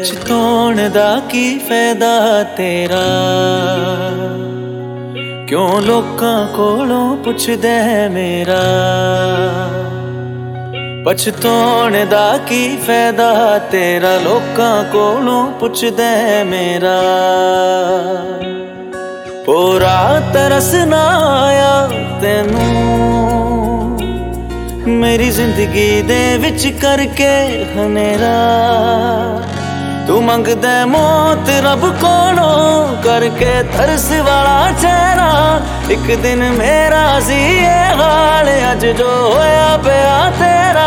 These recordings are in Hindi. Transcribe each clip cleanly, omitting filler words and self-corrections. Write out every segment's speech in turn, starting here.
पछताउण दा की फायदा तेरा, क्यों लोकां कोलों पुछदे मेरा। पछताउण दा की फायदा तेरा, लोकां कोलों पुछदे मेरा। पूरा तरस ना आया तैनू मेरी जिंदगी दे विच करके हनेरा। तू मंगदे मौत रब कोलों करके तरस वाला चेहरा। एक दिन मेरा सी ये हाल अज जो होया पिया तेरा।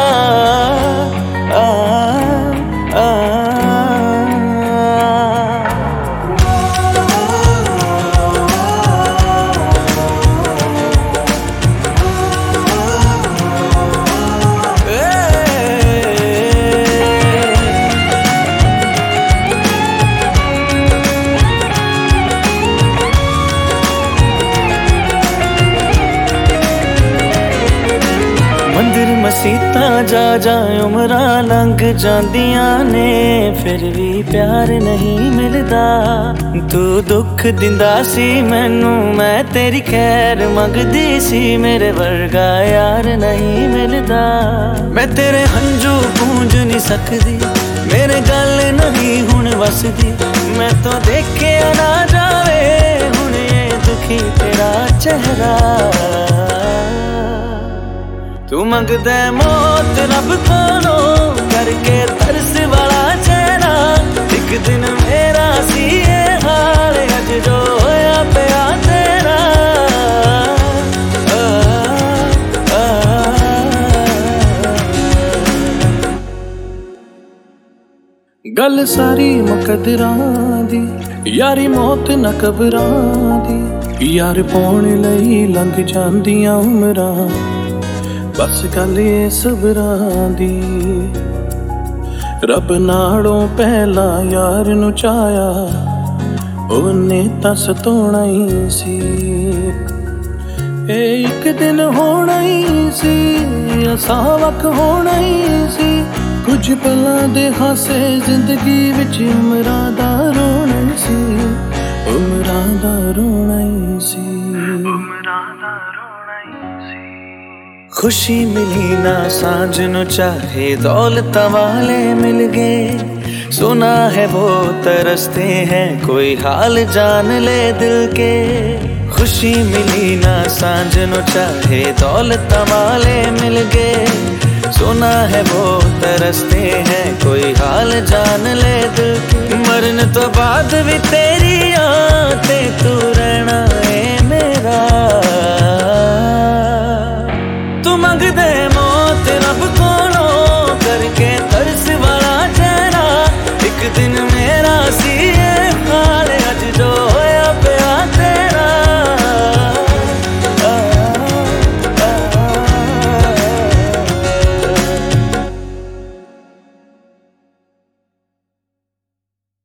मंदिर मसीता जा जा उमरां लंघ जांदियां ने, फिर भी प्यार नहीं मिलदा। तू दुख दिंदा सी मैनू, मैं तेरी खैर मंगदी सी। मेरे वर्गा यार नहीं मिलदा। मैं तेरे हंजू पूंज नहीं सकदी, मेरे गल नहीं हुण वसदी। मैं तो देखे ना जावे हुण ये दुखी तेरा चेहरा। तू मंगदे मौत रब कोलों करके तरस वाला चेहरा। एक दिन मेरा सी ये हाल अज जो होया पिया तेरा। गल सारी मुकदरां दी, यारी मौत न कबरां दी। यार पाउण लई लंघ जांदियां उमरां, बस गल ये सबरां दी। रब नालों पहला यार नू चाया, ओने तां सताउणा ही सी। एक दिन होना ही सी, असां वख होना ही सी। कुछ पलां दे हासे जिंदगी विच उमरां दा रोना ही सी। उमरां दा रोना ही सी। खुशी मिली ना सांझ नु चाहे दौलत वाले मिल गए। सुना है वो तरसते हैं कोई हाल जान ले दिल के। खुशी मिली ना सांझ नु चाहे दौलत वाले मिल गए। सुना है वो तरसते हैं कोई हाल जान ले दिल के। मरन तो बाद भी तेरी यादें तू रहना है